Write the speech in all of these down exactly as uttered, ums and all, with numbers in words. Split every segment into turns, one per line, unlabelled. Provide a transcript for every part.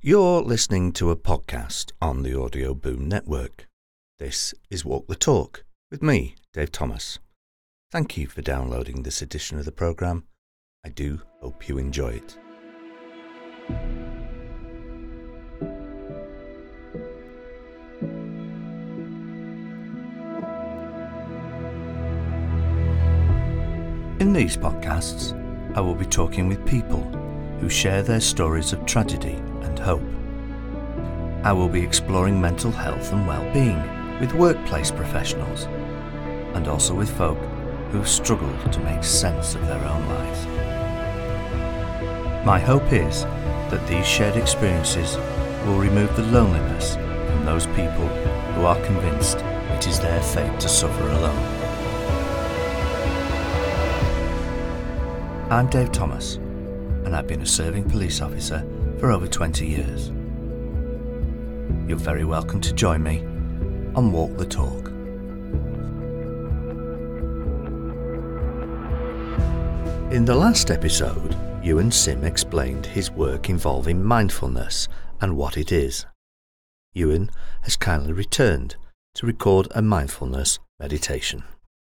You're listening to a podcast on the Audio Boom Network. This is Walk the Talk with me, Dave Thomas. Thank you for downloading this edition of the programme. I do hope you enjoy it. In these podcasts, I will be talking with people who share their stories of tragedy and hope. I will be exploring mental health and well-being with workplace professionals, and also with folk who have struggled to make sense of their own lives. My hope is that these shared experiences will remove the loneliness from those people who are convinced it is their fate to suffer alone. I'm Dave Thomas, and I've been a serving police officer for over twenty years. You're very welcome to join me on Walk the Talk. In the last episode, Ewan Sim explained his work involving mindfulness and what it is. Ewan has kindly returned to record a mindfulness meditation.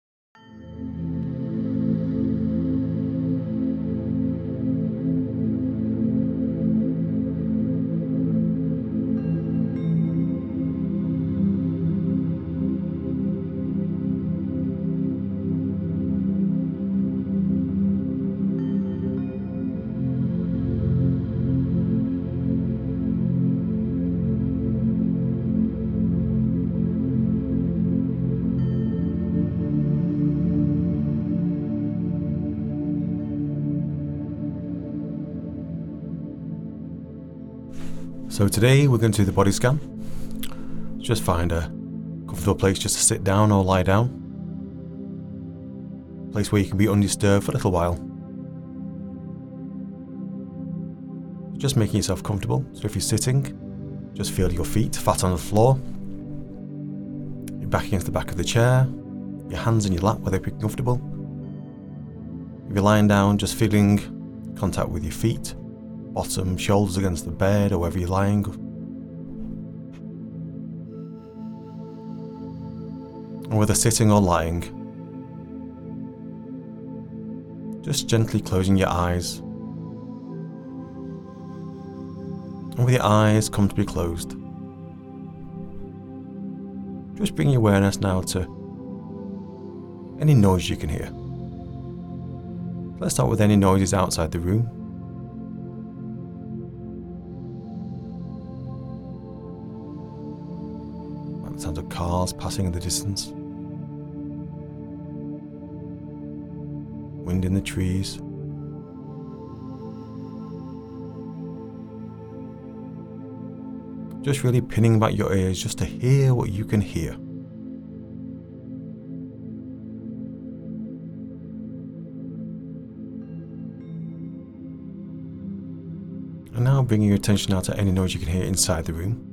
So today we're going to do the body scan. Just find a comfortable place just to sit down or lie down. A place where you can be undisturbed for a little while. Just making yourself comfortable. So if you're sitting, just feel your feet flat on the floor. Your back against the back of the chair. Your hands in your lap where they're pretty comfortable. If you're lying down, just feeling contact with your feet. Bottom, shoulders against the bed or wherever you're lying. And whether sitting or lying, just gently closing your eyes. And with your eyes comfortably closed, just bring your awareness now to any noise you can hear. Let's start with any noises outside the room. Sounds of cars passing in the distance. Wind in the trees. Just really pinning back your ears just to hear what you can hear. And now bringing your attention out to any noise you can hear inside the room.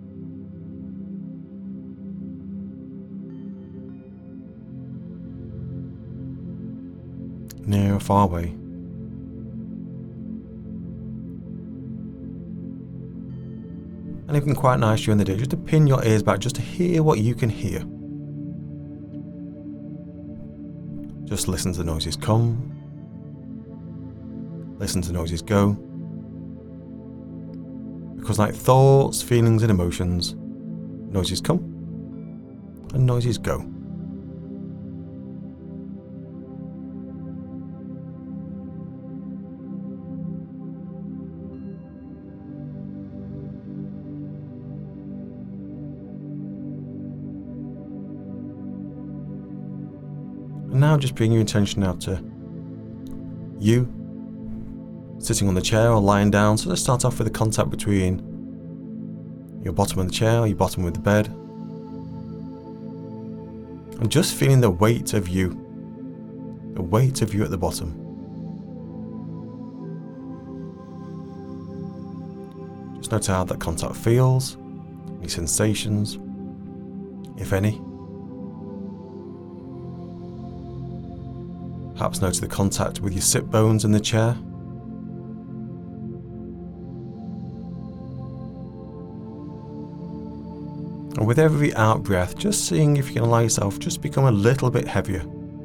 Near or far away. And even quite nice during the day, just to pin your ears back, just to hear what you can hear. Just listen to the noises come. Listen to the noises go. Because like thoughts, feelings and emotions, noises come and noises go. And now just bring your attention out to you, sitting on the chair or lying down. So let's start off with the contact between your bottom of the chair or your bottom of the bed. And just feeling the weight of you, the weight of you at the bottom. Just notice how that contact feels, any sensations, if any. Perhaps notice the contact with your sit bones in the chair. And with every out breath, just seeing if you can allow yourself just become a little bit heavier.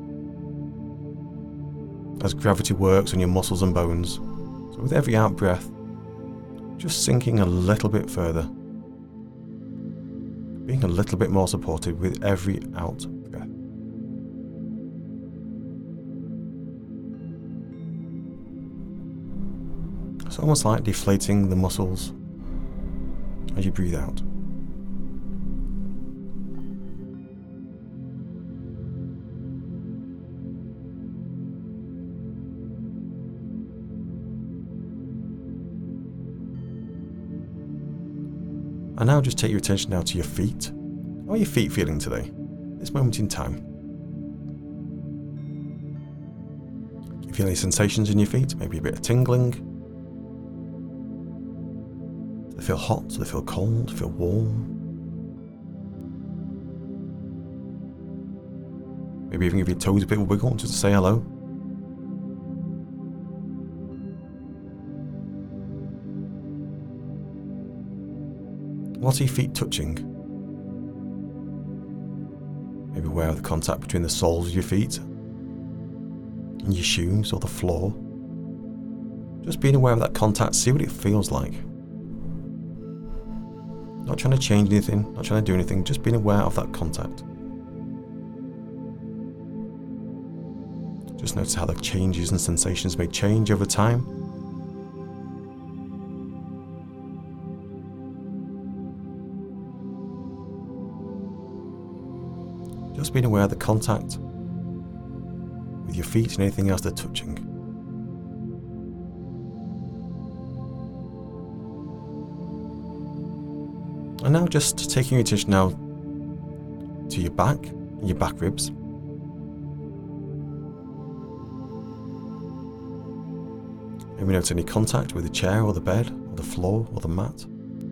As gravity works on your muscles and bones. So with every out breath, just sinking a little bit further. Being a little bit more supported with every out breath. It's almost like deflating the muscles as you breathe out. And now just take your attention now to your feet. How are your feet feeling today, this moment in time? Do you feel any sensations in your feet? Maybe a bit of tingling? Do they feel hot? Do they feel cold? Do they feel warm? Maybe even give your toes a bit of a wiggle just to say hello. What are your feet touching? Maybe aware of the contact between the soles of your feet and your shoes or the floor. Just being aware of that contact, see what it feels like. Not trying to change anything, not trying to do anything, just being aware of that contact. Just notice how the changes and sensations may change over time. Just being aware of the contact with your feet and anything else they're touching. And now just taking your attention now to your back and your back ribs. Maybe notice any contact with the chair or the bed or the floor or the mat.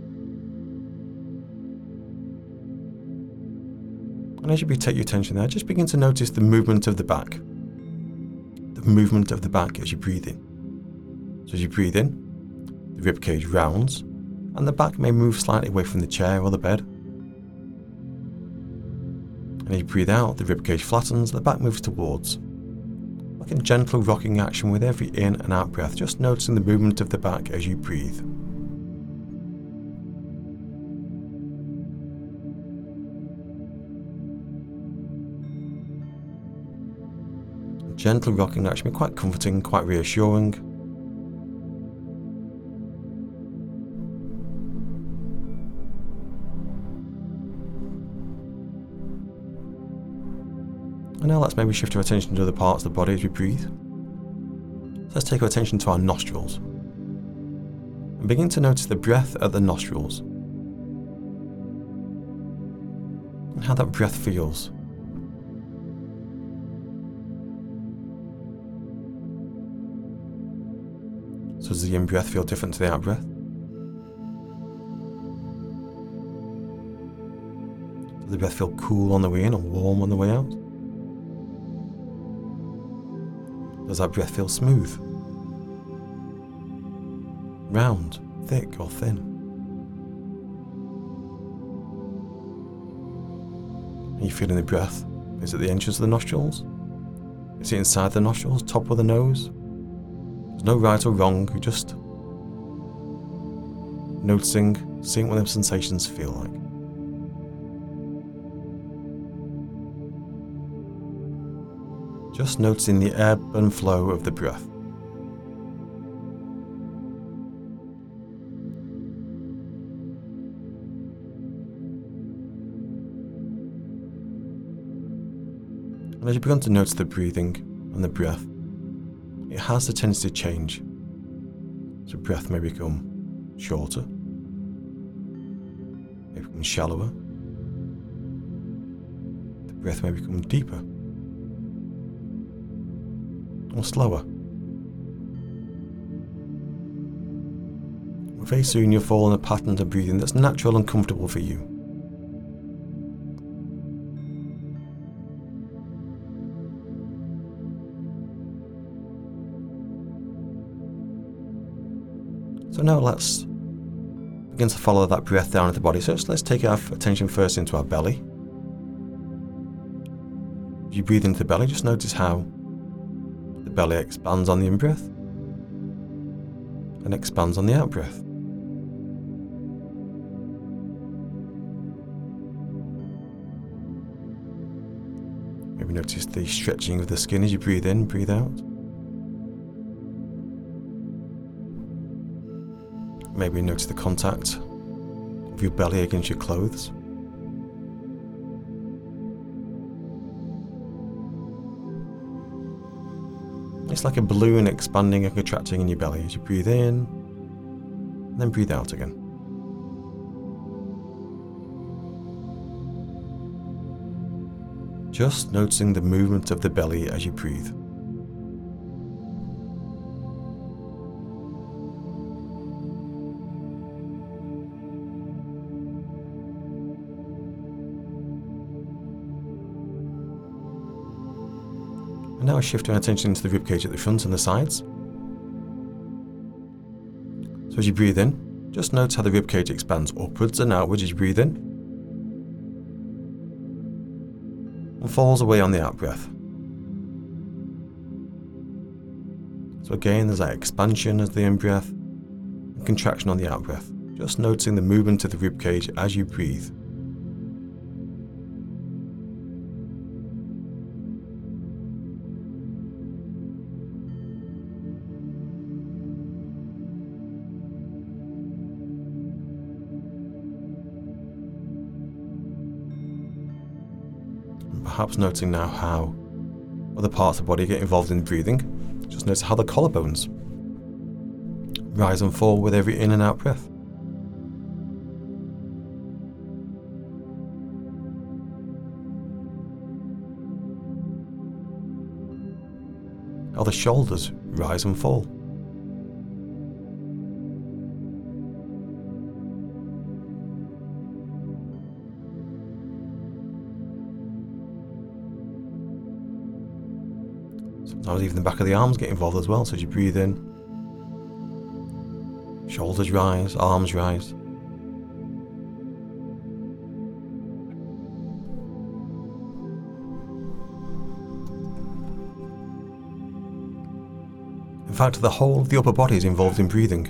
And as you take your attention there, just begin to notice the movement of the back. The movement of the back as you breathe in. So as you breathe in, the rib cage rounds, and the back may move slightly away from the chair or the bed. And as you breathe out, the rib cage flattens, and the back moves towards. Like a gentle rocking action with every in and out breath, just noticing the movement of the back as you breathe. Gentle rocking action, quite comforting, quite reassuring. And now let's maybe shift our attention to other parts of the body as we breathe. So let's take our attention to our nostrils. And begin to notice the breath at the nostrils. And how that breath feels. So does the in-breath feel different to the out-breath? Does the breath feel cool on the way in or warm on the way out? Does that breath feel smooth? Round, thick or thin? Are you feeling the breath? Is it the entrance of the nostrils? Is it inside the nostrils, top of the nose? There's no right or wrong, you're just noticing, seeing what those sensations feel like. Just noticing the ebb and flow of the breath. And as you begin to notice the breathing and the breath, it has the tendency to change. So breath may become shorter, may become shallower. The breath may become deeper or slower. Very soon you'll fall in a pattern of breathing that's natural and comfortable for you. So now let's Begin to follow that breath down into the body. So let's take our attention first into our belly. As you breathe into the belly, just notice how the belly expands on the in-breath and expands on the out-breath. Maybe notice the stretching of the skin as you breathe in, breathe out. Maybe notice the contact of your belly against your clothes. It's like a balloon expanding and contracting in your belly as you breathe in and then breathe out again. Just noticing the movement of the belly as you breathe. And now shifting our attention into the ribcage at the front and the sides. So as you breathe in, just notice how the ribcage expands upwards and outwards as you breathe in, and falls away on the out breath. So again, there's that expansion as the in breath and contraction on the out breath. Just noticing the movement of the ribcage as you breathe. Perhaps noting now how other parts of the body get involved in breathing. Just notice how the collarbones rise and fall with every in and out breath. How the shoulders rise and fall. Sometimes even the back of the arms get involved as well. So as you breathe in, shoulders rise, arms rise. In fact, the whole of the upper body is involved in breathing.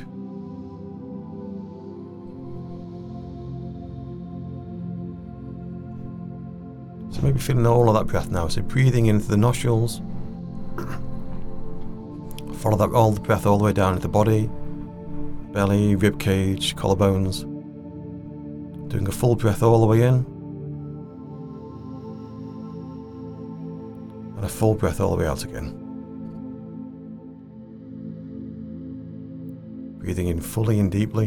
So maybe feeling all of that breath now. So breathing into the nostrils. Follow that all the breath all the way down into the body, belly, rib cage, collarbones. Doing a full breath all the way in, and a full breath all the way out again. Breathing in fully and deeply.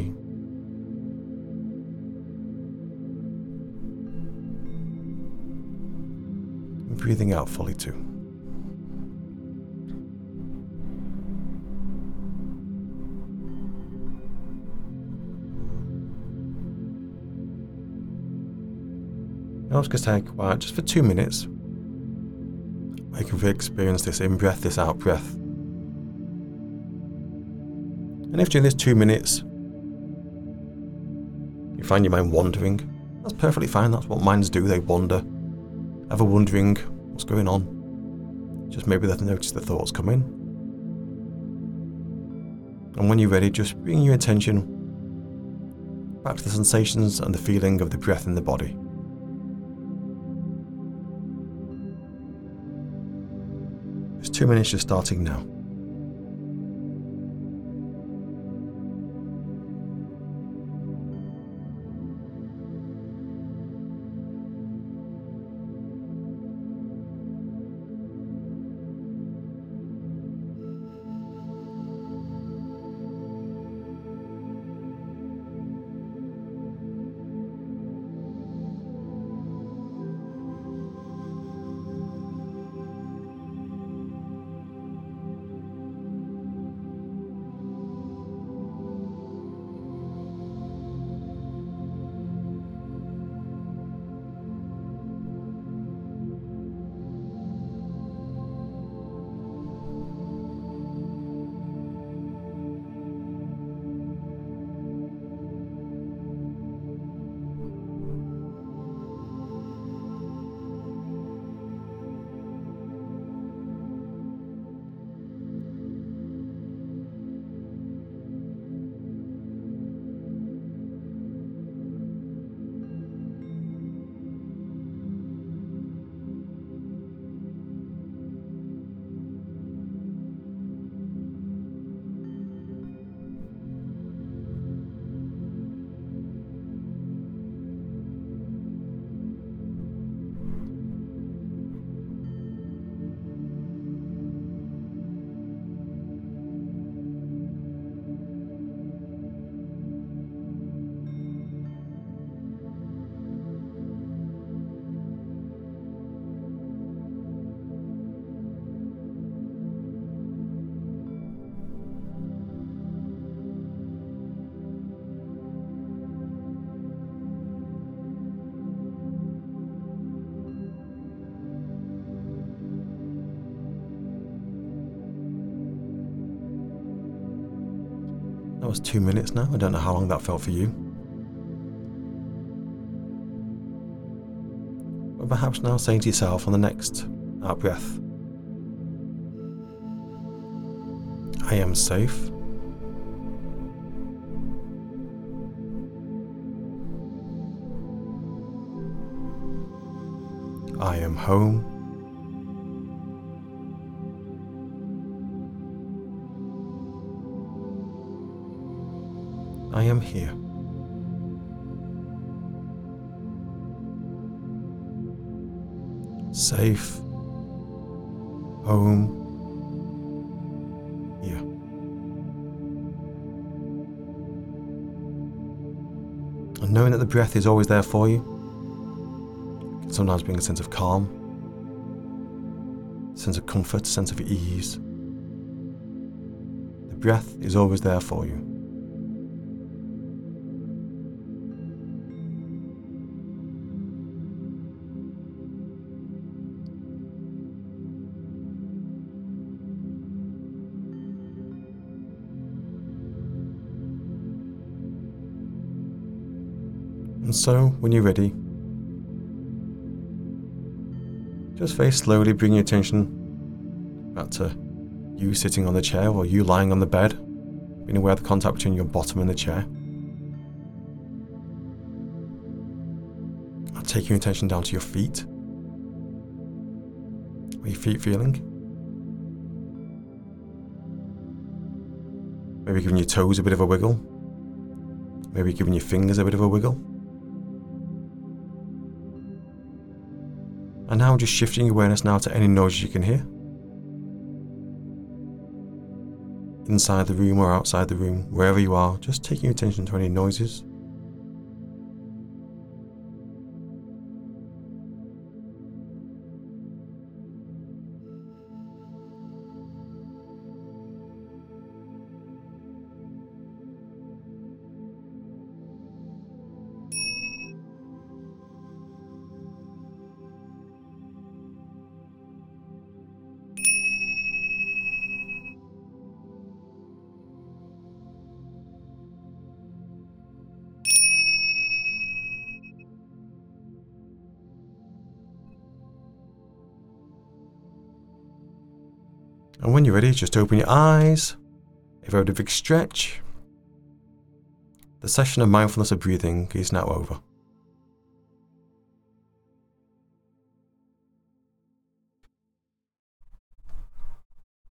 And breathing out fully too. Now it's going to take quiet just for two minutes. You can experience this in-breath, this out-breath. And if during this two minutes you find your mind wandering, that's perfectly fine. That's what minds do. They wander, ever wondering what's going on. Just maybe they've noticed the thoughts come in. And when you're ready, just bring your attention back to the sensations and the feeling of the breath in the body. Two minutes just starting now. That was two minutes now. I don't know how long that felt for you. But perhaps now saying to yourself on the next out breath, I am safe. I am home. I am here. Safe. Home. Here. And knowing that the breath is always there for you can sometimes bring a sense of calm, a sense of comfort, a sense of ease. The breath is always there for you. And so, when you're ready, just very slowly bring your attention back to you sitting on the chair or you lying on the bed, being aware of the contact between your bottom and the chair. I'll take your attention down to your feet. How are your feet feeling? Maybe giving your toes a bit of a wiggle. Maybe giving your fingers a bit of a wiggle. And now just shifting your awareness now to any noises you can hear. Inside the room or outside the room, wherever you are, just taking your attention to any noises. And when you're ready, just open your eyes, a very big stretch. The session of mindfulness of breathing is now over.